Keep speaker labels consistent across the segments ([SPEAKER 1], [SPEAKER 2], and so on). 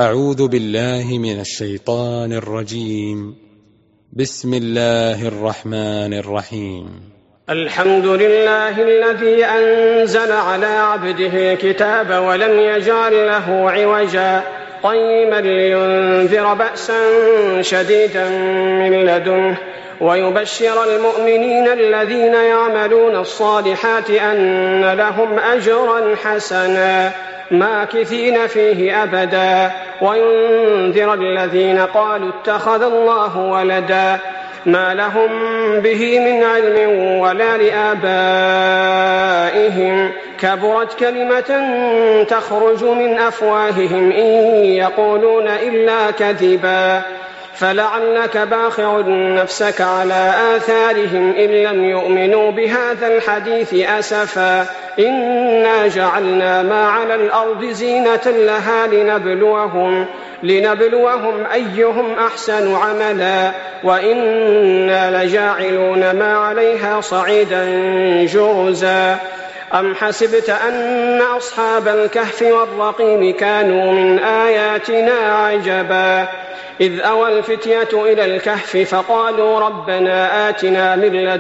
[SPEAKER 1] أعوذ بالله من الشيطان الرجيم. بسم الله الرحمن الرحيم.
[SPEAKER 2] الحمد لله الذي أنزل على عبده الكتاب ولم يجعل له عوجا قيما لينذر بأسا شديدا من لدنه ويبشر المؤمنين الذين يعملون الصالحات أن لهم أجرا حسنا ماكثين فيه أبدا وينذر الذين قالوا اتخذ الله ولدا ما لهم به من علم ولا لآبائهم كبرت كلمة تخرج من أفواههم إن يقولون إلا كذبا فلعلك باخع نفسك على آثارهم إن لم يؤمنوا بهذا الحديث أسفا إنا جعلنا ما على الأرض زينة لها لنبلوهم أيهم أحسن عملا وإنا لجاعلون ما عليها صعيدا جرزا أم حسبت أن أصحاب الكهف والرقيم كانوا من آياتنا عجبا إذ أوى الفتية إلى الكهف فقالوا ربنا آتنا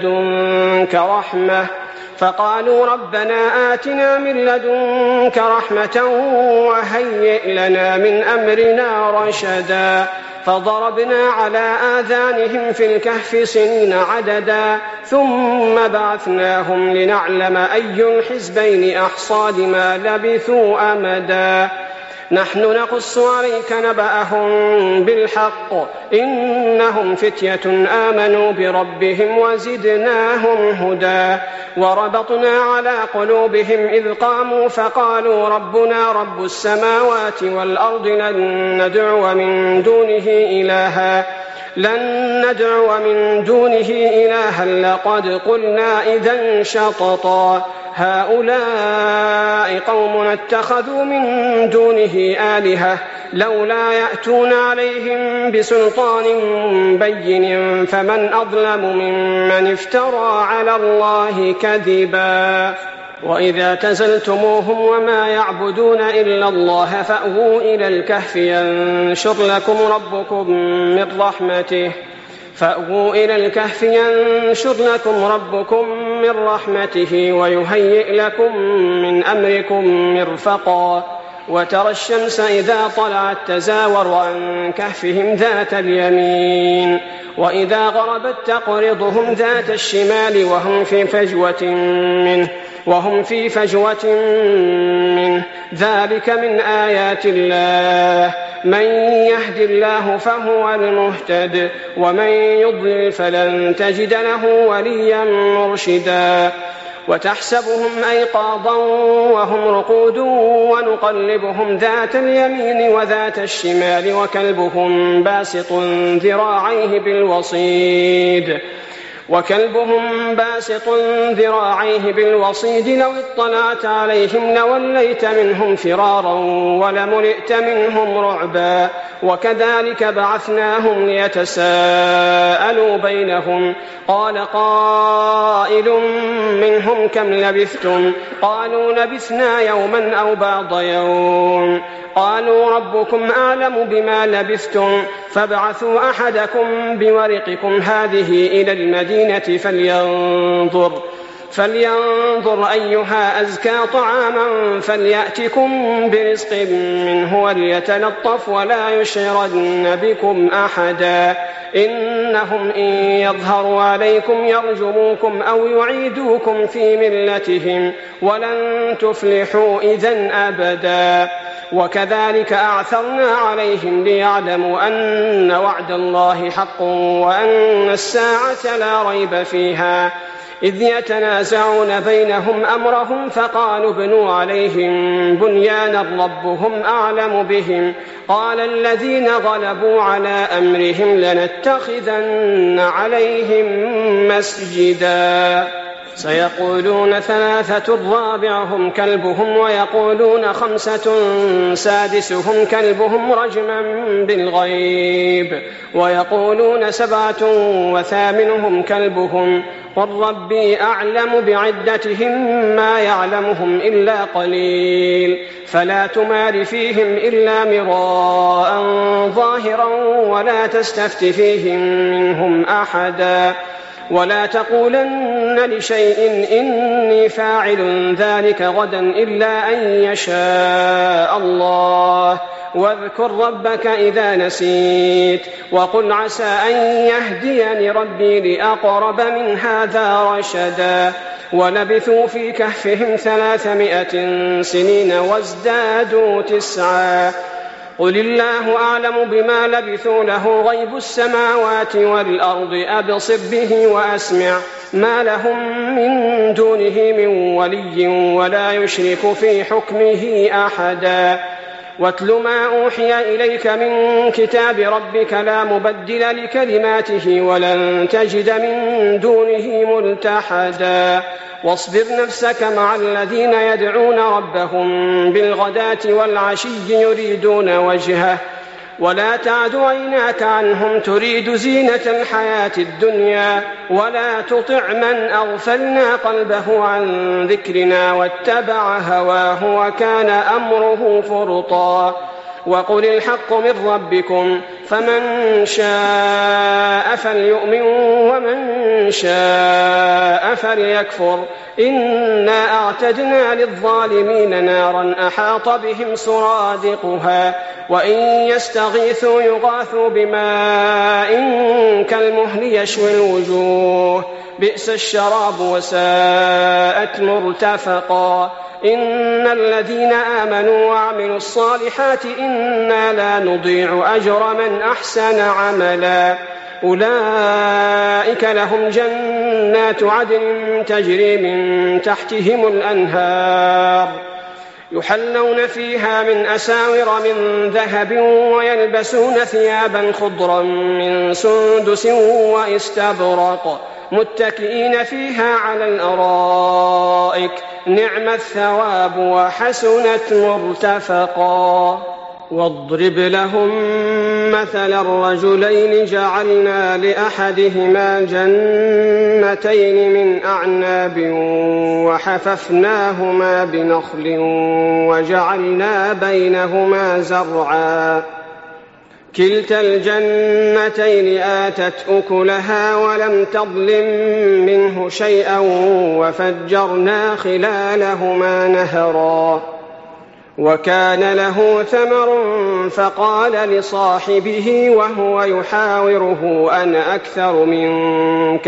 [SPEAKER 2] من لدنك رحمة وهيئ لنا من أمرنا رشدا فضربنا على آذانهم في الكهف سنين عددا ثم بعثناهم لنعلم أي الحزبين أحصى لما لبثوا أمدا نحن نقص عليك نبأهم بالحق إنهم فتية آمنوا بربهم وزدناهم هدى وربطنا على قلوبهم إذ قاموا فقالوا ربنا رب السماوات والأرض لن ندعو من دونه إلها لقد قلنا إذا شططا هؤلاء قوم اتخذوا من دونه آلهة لولا يأتون عليهم بسلطان بين فمن أظلم ممن افترى على الله كذبا وإذا اعتزلتموهم وما يعبدون إلا الله فأووا إلى الكهف ينشر لكم ربكم من رحمته ويهيئ لكم من أمركم مرفقا وترى الشمس إذا طلعت تزاور عن كهفهم ذات اليمين وإذا غربت تقرضهم ذات الشمال وهم في فجوة منه ذلك من آيات الله من يهد الله فهو المهتد ومن يضلل فلن تجد له وليا مرشدا وتحسبهم أيقاظا وهم رقود ونقلبهم ذات اليمين وذات الشمال وكلبهم باسط ذراعيه بالوصيد لو اطلعت عليهم لوليت منهم فرارا ولملئت منهم رعبا وكذلك بعثناهم ليتساءلوا بينهم قال قائل منهم كم لبثتم قالوا لبثنا يوما أو بعض يوم قالوا ربكم أعلم بما لبثتم فابعثوا أحدكم بورقكم هذه إلى المدينة فلينظر أيها أزكى طعاما فليأتكم برزق منه وليتلطف ولا يشعرن بكم أحدا إنهم إن يظهروا عليكم يرجموكم أو يعيدوكم في ملتهم ولن تفلحوا إذن أبدا وكذلك أعثرنا عليهم ليعلموا أن وعد الله حق وأن الساعة لا ريب فيها إذ يتنازعون بينهم أمرهم فقالوا ابنوا عليهم بنيانا ربهم أعلم بهم قال الذين غلبوا على أمرهم لنتخذن عليهم مسجدا. سيقولون 3 رابعهم كلبهم ويقولون 5 سادسهم كلبهم رجما بالغيب ويقولون 7 وثامنهم كلبهم قل ربي أعلم بعدتهم ما يعلمهم إلا قليل فلا تمار فيهم إلا مراء ظاهرا ولا تستفت فيهم منهم أحدا ولا تقولن لشيء إني فاعل ذلك غدا إلا أن يشاء الله واذكر ربك إذا نسيت وقل عسى أن يهديني ربي لأقرب من هذا رشدا ولبثوا في كهفهم 300 سنين وازدادوا 9 قل الله أعلم بما لبثوا له غيب السماوات والأرض أبصر به وأسمع ما لهم من دونه من ولي ولا يشرك في حكمه أحدا واتل ما أوحي إليك من كتاب ربك لا مبدل لكلماته ولن تجد من دونه ملتحدا واصبر نفسك مع الذين يدعون ربهم بالغداة والعشي يريدون وجهه ولا تعد عيناك عنهم تريد زينة الحياة الدنيا ولا تطع من أغفلنا قلبه عن ذكرنا واتبع هواه وكان أمره فرطا وقل الحق من ربكم فمن شاء فليؤمن ومن شاء فليكفر إنا أعتدنا للظالمين نارا أحاط بهم سرادقها وإن يستغيثوا يغاثوا بماء كالمهل يشوي الوجوه بئس الشراب وساءت مرتفقا إن الذين آمنوا وعملوا الصالحات إنا لا نضيع أجر من أحسن عملا أولئك لهم جنات عدن تجري من تحتهم الأنهار يحلون فيها من أساور من ذهب ويلبسون ثيابا خضرا من سندس واستبرق متكئين فيها على الأرائك نعم الثواب وحسنت مرتفقا واضرب لهم مثل الرجلين جعلنا لأحدهما جنتين من أعناب وحففناهما بنخل وجعلنا بينهما زرعا كلتا الجنتين آتت أكلها ولم تظلم منه شيئا وفجرنا خلالهما نهرا وكان له ثمر فقال لصاحبه وهو يحاوره أنا أكثر منك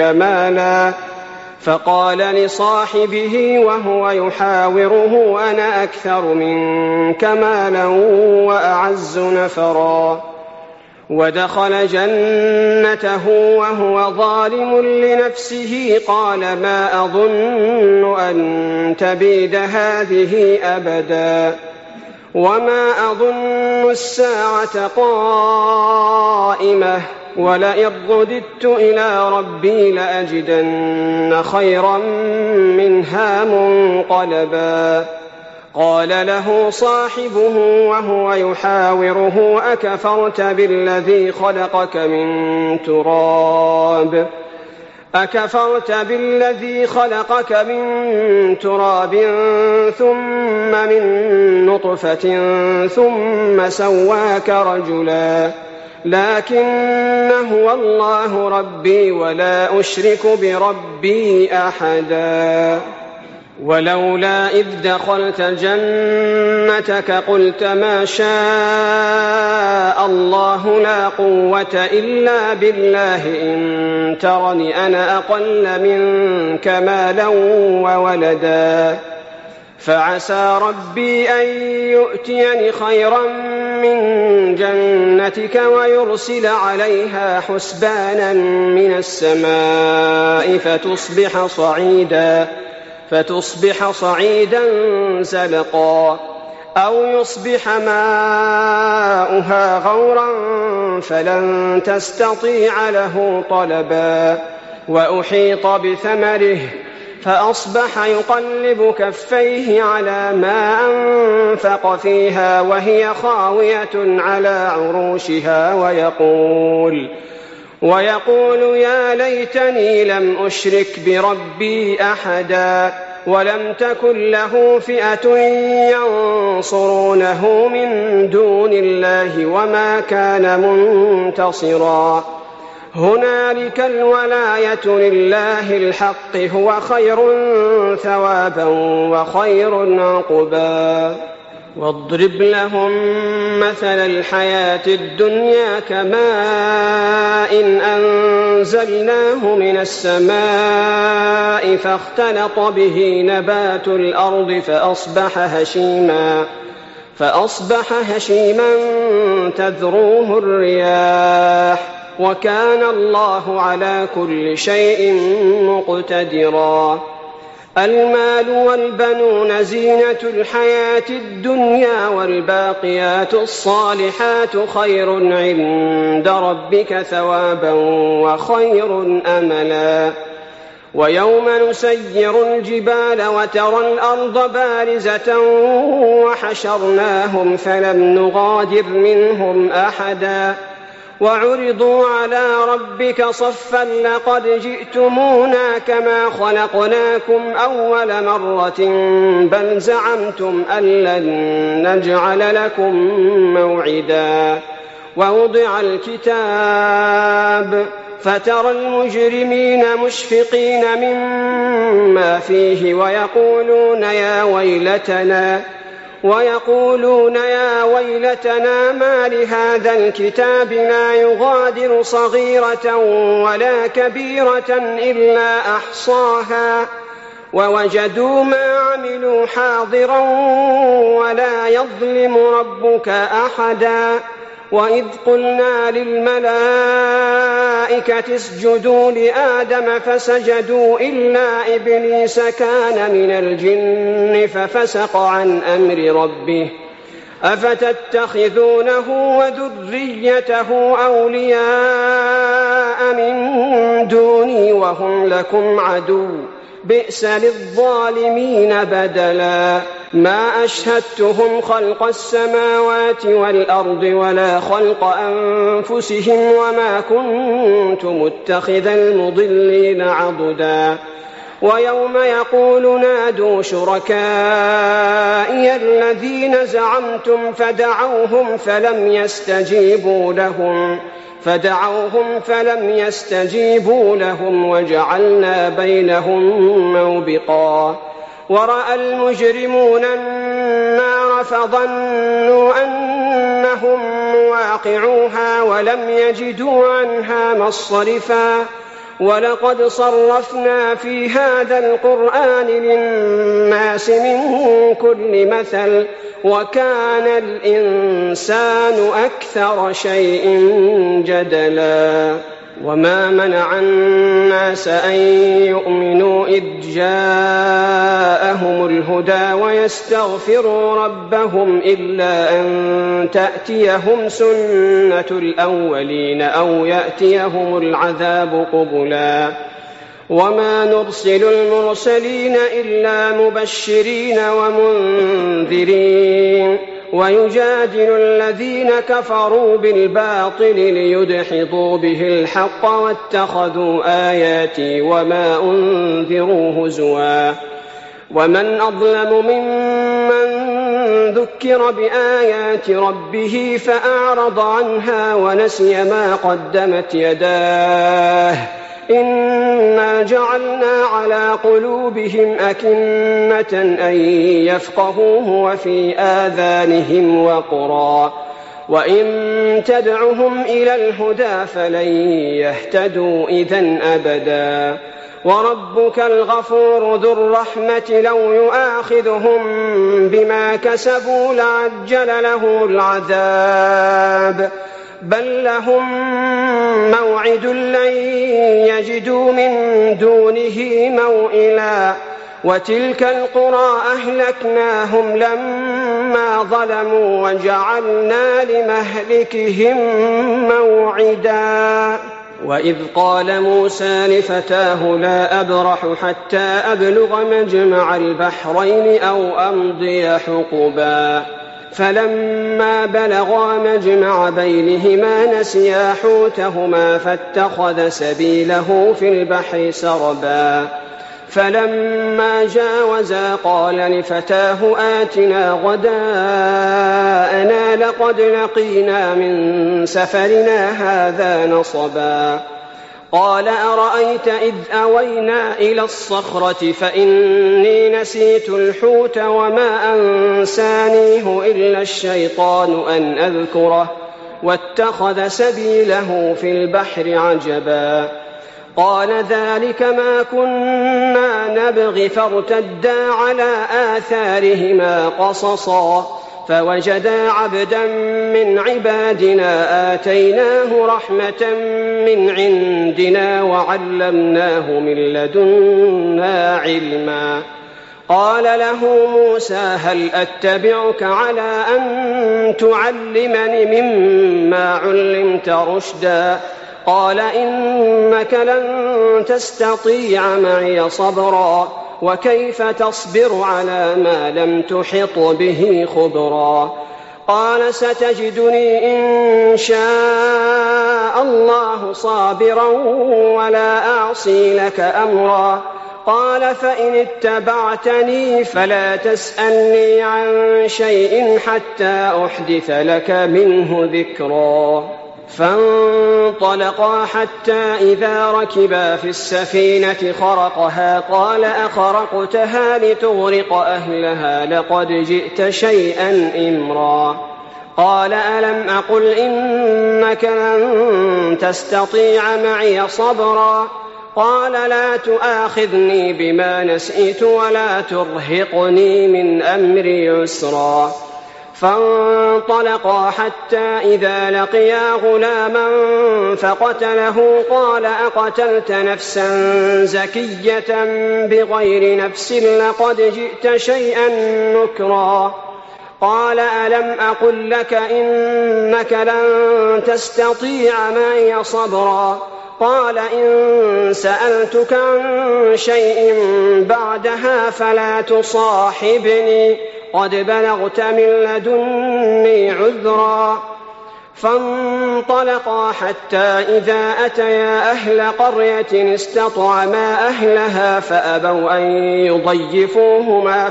[SPEAKER 2] مالا وأعز نفرا ودخل جنته وهو ظالم لنفسه قال ما أظن أن تبيد هذه أبدا وما أظن الساعة قائمة ولئن رددت إلى ربي لأجدن خيرا منها منقلبا قال له صاحبه وهو يحاوره أكفرت بالذي خلقك من تراب ثم من نطفة ثم سواك رجلا لكن هو الله ربي ولا أشرك بربي أحدا ولولا إذ دخلت جنتك قلت ما شاء الله لا قوة إلا بالله إن ترني أنا أقل منك مالا وولدا فعسى ربي أن يؤتيني خيرا من جنتك ويرسل عليها حسبانا من السماء فتصبح صعيدا زلقا أو يصبح ماؤها غورا فلن تستطيع له طلبا وأحيط بثمره فأصبح يقلب كفيه على ما أنفق فيها وهي خاوية على عروشها ويقول يا ليتني لم أشرك بربي أحدا ولم تكن له فئة ينصرونه من دون الله وما كان منتصرا هنالك الولاية لله الحق هو خير ثوابا وخير عقبا واضرب لهم مثل الحياة الدنيا كماء أنزلناه من السماء فاختلط به نبات الأرض فأصبح هشيما تذروه الرياح وكان الله على كل شيء مقتدرا المال والبنون زينة الحياة الدنيا والباقيات الصالحات خير عند ربك ثوابا وخير أملا ويوم نسير الجبال وترى الأرض بارزة وحشرناهم فلم نغادر منهم أحدا وعرضوا على ربك صفا لقد جئتمونا كما خلقناكم أول مرة بل زعمتم أن لن نجعل لكم موعدا ووضع الكتاب فترى المجرمين مشفقين مما فيه ويقولون يا ويلتنا ما لهذا الكتاب لا يغادر صغيرة ولا كبيرة إلا أحصاها ووجدوا ما عملوا حاضرا ولا يظلم ربك أحدا وإذ قلنا للملائكة اسجدوا لآدم فسجدوا إلا إبليس كان من الجن ففسق عن أمر ربه أفتتخذونه وذريته أولياء من دوني وهم لكم عدو بئس للظالمين بدلا ما أشهدتهم خلق السماوات والأرض ولا خلق أنفسهم وما كنت متخذ المضلين عضدا ويوم يقول نادوا شركائي الذين زعمتم فدعوهم فلم يستجيبوا لهم وجعلنا بينهم موبقا ورأى المجرمون النار فظنوا أنهم مواقعوها ولم يجدوا عنها مصرفا ولقد صرفنا في هذا القرآن للناس من كل مثل وكان الإنسان أكثر شيء جدلا وما منع الناس أن يؤمنوا إذ جاءهم الهدى ويستغفروا ربهم إلا أن تأتيهم سنة الأولين أو يأتيهم العذاب قبلا وما نرسل المرسلين إلا مبشرين ومنذرين ويجادل الذين كفروا بالباطل ليدحضوا به الحق واتخذوا آياتي وما أنذروا هزوا ومن أظلم ممن ذكر بآيات ربه فأعرض عنها ونسي ما قدمت يداه إنا جعلنا على قلوبهم أكنة أن يفقهوه وفي آذانهم وقرا وإن تدعهم إلى الهدى فلن يهتدوا إذن أبدا وربك الغفور ذو الرحمة لو يؤاخذهم بما كسبوا لعجل لهم العذاب بل لهم موعد لن يجدوا من دونه موئلا وتلك القرى أهلكناهم لما ظلموا وجعلنا لمهلكهم موعدا وإذ قال موسى لفتاه لا أبرح حتى أبلغ مجمع البحرين أو أمضي حقبا فلما بلغا مجمع بينهما نسيا حوتهما فاتخذ سبيله في البحر سربا فلما جاوزا قال لفتاه آتنا غداءنا لقد لقينا من سفرنا هذا نصبا قال أرأيت إذ أوينا إلى الصخرة فإني نسيت الحوت وما أنسانيه إلا الشيطان أن أذكره واتخذ سبيله في البحر عجبا قال ذلك ما كنا نبغي فارتدا على آثارهما قصصا فوجدا عبدا من عبادنا آتيناه رحمة من عندنا وعلمناه من لدنا علما قال له موسى هل أتبعك على أن تعلمني مما علمت رشدا قال إنك لن تستطيع معي صبرا وكيف تصبر على ما لم تحط به خبرا قال ستجدني إن شاء الله صابرا ولا أعصي لك أمرا قال فإن اتبعتني فلا تسألني عن شيء حتى أحدث لك منه ذكرا فانطلقا حتى إذا ركبا في السفينة خرقها قال أخرقتها لتغرق أهلها لقد جئت شيئا إمرا قال ألم أقل إنك لن تستطيع معي صبرا قال لا تؤاخذني بما نسيت ولا ترهقني من أمري عسرا فانطلقا حتى إذا لقيا غلاما فقتله قال أقتلت نفسا زكية بغير نفس لقد جئت شيئا نكرا قال ألم أقل لك إنك لن تستطيع معي صبرا قال إن سألتك عن شيء بعدها فلا تصاحبني قد بلغت من لدني عذرا فانطلقا حتى إذا أتيا أهل قرية استطعما أهلها فأبوا أن يضيفوهما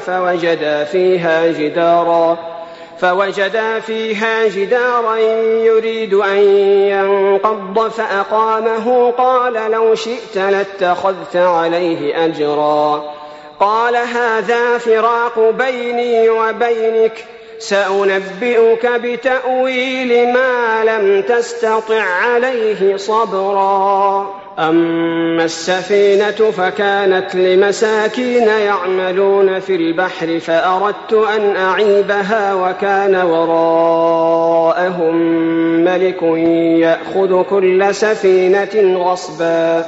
[SPEAKER 2] فوجدا فيها جدارا يريد أن ينقض فأقامه قال لو شئت لاتخذت عليه أجرا قال هذا فراق بيني وبينك سأنبئك بتأويل ما لم تستطع عليه صبرا أما السفينة فكانت لمساكين يعملون في البحر فأردت أن أعيبها وكان وراءهم ملك يأخذ كل سفينة غصبا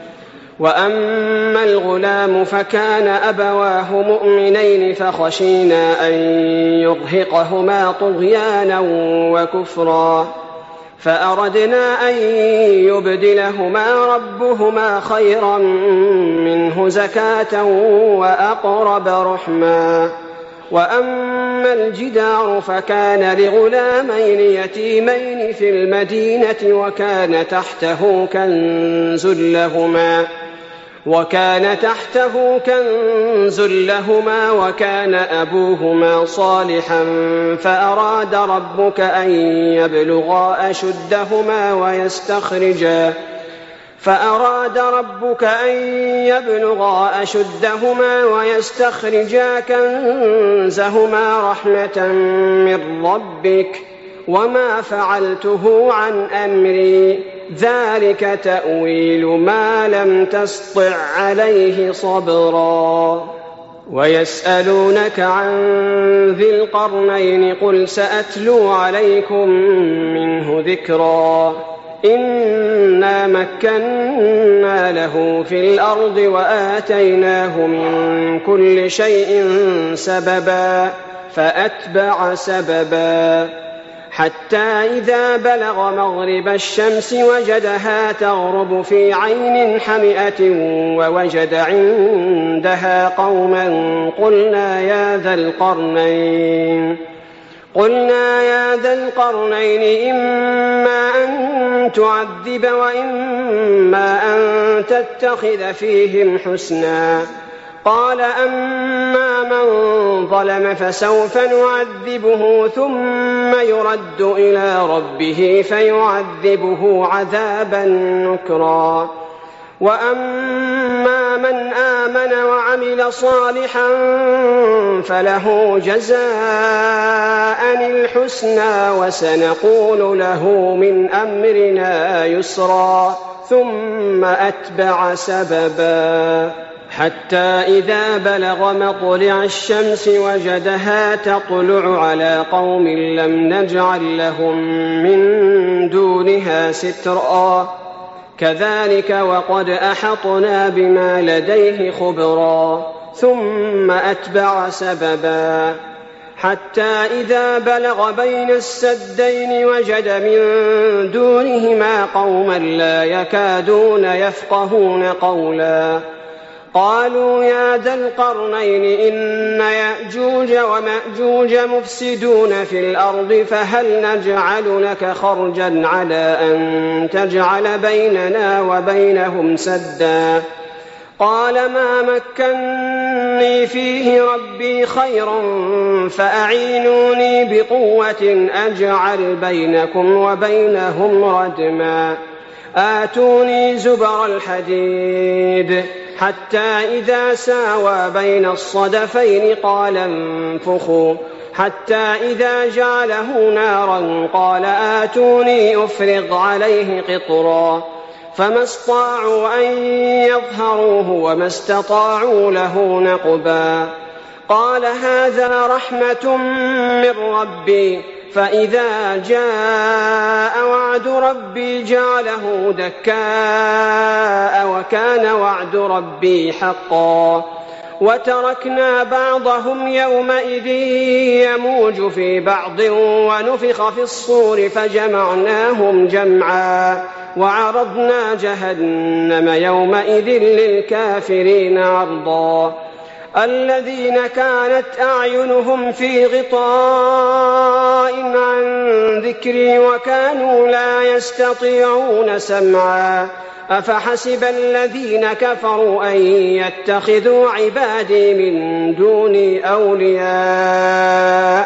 [SPEAKER 2] وأما الغلام فكان أبواه مؤمنين فخشينا أن يرهقهما طغيانا وكفرا فأردنا أن يبدلهما ربهما خيرا منه زكاة وأقرب رحما وأما الجدار فكان لغلامين يتيمين في المدينة وكان تحته كنز لهما وكان أبوهما صالحا فأراد ربك أن يبلغا أشدهما ويستخرجا كنزهما رحمة من ربك وما فعلته عن أمري ذلك تأويل ما لم تسطع عليه صبرا ويسألونك عن ذي القرنين قل سأتلو عليكم منه ذكرا إنا مكنا له في الأرض وآتيناه من كل شيء سببا فأتبع سببا حتى إذا بلغ مغرب الشمس وجدها تغرب في عين حمئة ووجد عندها قوما قلنا يا ذا القرنين إما أن تعذب وإما أن تتخذ فيهم حسنا. قال أما من ظلم فسوف نعذبه ثم يرد إلى ربه فيعذبه عذابا نكرا. وأما من آمن وعمل صالحا فله جزاء الحسنى وسنقول له من أمرنا يسرا. ثم أتبع سببا حتى إذا بلغ مطلع الشمس وجدها تطلع على قوم لم نجعل لهم من دونها سترا كذلك وقد أحطنا بما لديه خبرا. ثم أتبع سببا حتى إذا بلغ بين السدين وجد من دونهما قوما لا يكادون يفقهون قولا. قالوا يا ذا القرنين إن يأجوج ومأجوج مفسدون في الأرض فهل نجعل لك خرجا على أن تجعل بيننا وبينهم سدا. قال ما مكني فيه ربي خير فأعينوني بقوة أجعل بينكم وبينهم ردما. آتوني زبر الحديد حتى إذا ساوى بين الصدفين قال انفخوا حتى إذا جعله نارا قال آتوني أفرغ عليه قطرا. فما استطاعوا أن يظهروه وما استطاعوا له نقبا. قال هذا رحمة من ربي فإذا جاء وعد ربي جعله دكاء وكان وعد ربي حقا. وتركنا بعضهم يومئذ يموج في بعض ونفخ في الصور فجمعناهم جمعا وعرضنا جهنم يومئذ للكافرين عرضا. الذين كانت أعينهم في غطاء عن ذكري وكانوا لا يستطيعون سمعا. أفحسب الذين كفروا أن يتخذوا عبادي من دوني أولياء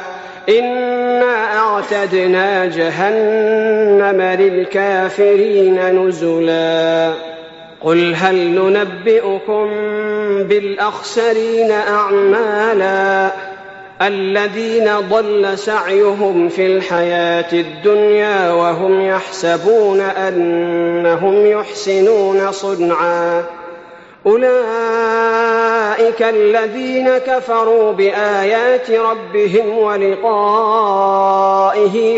[SPEAKER 2] إنا أعتدنا جهنم للكافرين نزلا. قل هل ننبئكم بالأخسرين أعمالا الذين ضل سعيهم في الحياة الدنيا وهم يحسبون أنهم يحسنون صنعا. أولئك الذين كفروا بآيات ربهم ولقائه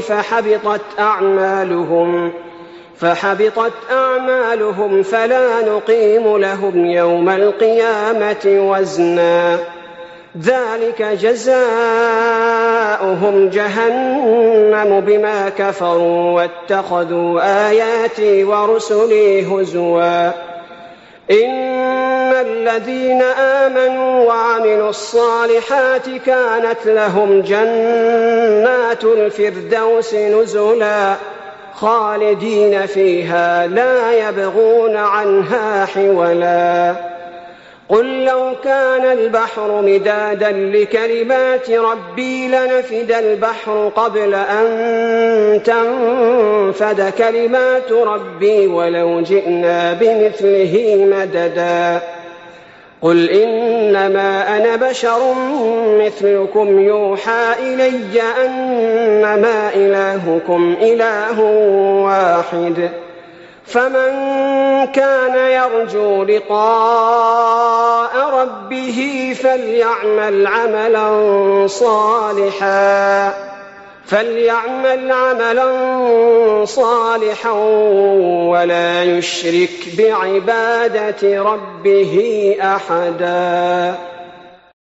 [SPEAKER 2] فحبطت أعمالهم فلا نقيم لهم يوم القيامة وزنا. ذلك جزاؤهم جهنم بما كفروا واتخذوا آياتي ورسلي هزوا. إن الذين آمنوا وعملوا الصالحات كانت لهم جنات الفردوس نزلا خالدين فيها لا يبغون عنها حولا. قل لو كان البحر مدادا لكلمات ربي لنفد البحر قبل أن تنفد كلمات ربي ولو جئنا بمثله مددا. قل إنما أنا بشر مثلكم يوحى إلي أنما إلهكم إله واحد فمن كان يرجو لقاء ربه فليعمل عملا صالحا ولا يشرك بعبادة ربه أحدا.